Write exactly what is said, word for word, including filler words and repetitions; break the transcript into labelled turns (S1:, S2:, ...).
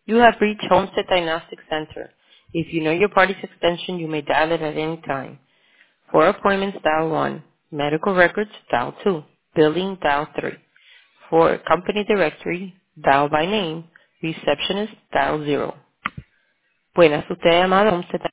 S1: You have reached Homestead Diagnostic Center. If you know your party's extension, you may dial it at any time. For appointments, dial one. Medical records, dial two. Billing, dial three. For company directory, dial by name. Receptionist, dial zero. Buenas, usted ha llamado a Homestead